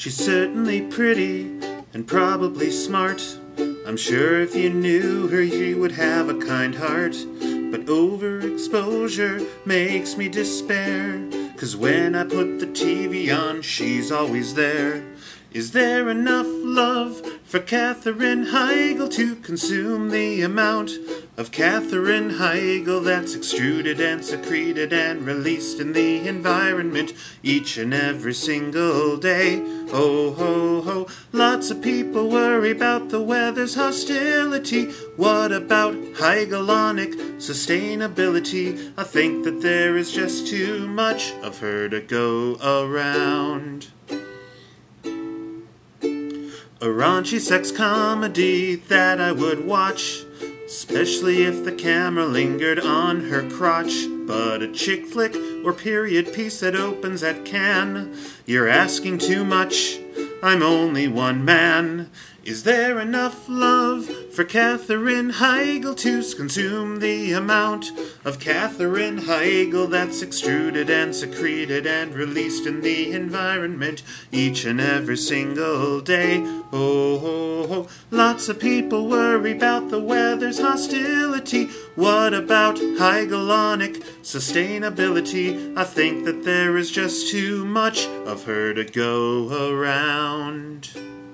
She's certainly pretty and probably smart. I'm sure if you knew her you would have a kind heart. But overexposure makes me despair, 'cause when I put the TV on, she's always there. Is there enough love for Katherine Heigl to consume the amount of Katherine Heigl that's extruded and secreted and released in the environment each and every single day? Oh, ho, ho. Lots of people worry about the weather's hostility. What about Heigelonic sustainability? I think that there is just too much of her to go around. A raunchy sex comedy that I would watch, especially if the camera lingered on her crotch. But a chick flick or period piece that opens at Cannes, you're asking too much. I'm only one man. Is there enough love for Katherine Heigl to consume the amount of Katherine Heigl that's extruded and secreted and released in the environment each and every single day? Oh, ho, ho. Lots of people worry about the weather's hostility. What about Heigelonic sustainability? I think that there is just too much of her to go around.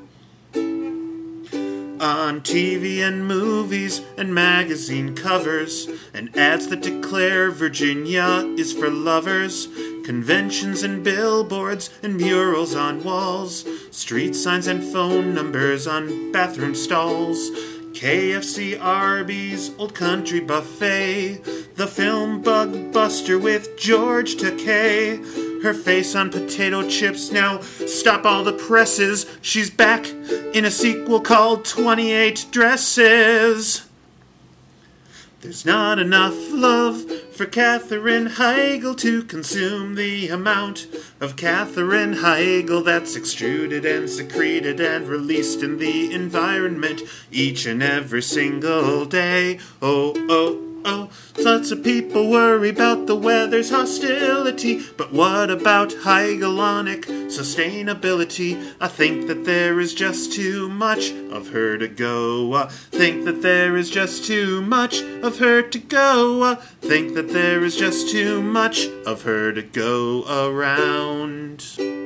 On TV and movies and magazine covers, and ads that declare Virginia is for lovers, conventions and billboards and murals on walls, street signs and phone numbers on bathroom stalls, KFC, Arby's, Old Country Buffet, the film Bug Buster with George Takei, her face on potato chips. Now stop all the presses, she's back in a sequel called 28 Dresses. There's not enough love for Katherine Heigl to consume the amount of Katherine Heigl that's extruded and secreted and released in the environment each and every single day. Oh, oh, oh. Lots of people worry about the weather's hostility, but what about Heigelonic sustainability? I think that there is just too much of her to go. Think that there is just too much of her to go. Think that there is just too much of her to go around.